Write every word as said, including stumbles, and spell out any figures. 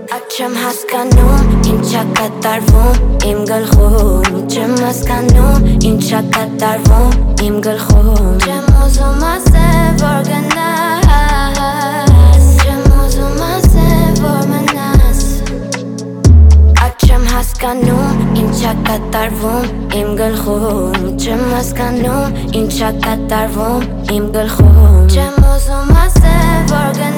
Չեմ հասկանում, ինչա կատարվում իմ գլխում Չեմ հասկանում, ինչա կատարվում իմ գլխում Չեմ ուզում ասել, որ գնաս Չեմ ուզում ասել, որ մնաս Չեմ հասկանում, ինչա կատարվում իմ գլխում Չեմ հասկանում, ինչա կատարվում իմ գլխում Չեմ ուզում ասել, որ գնաս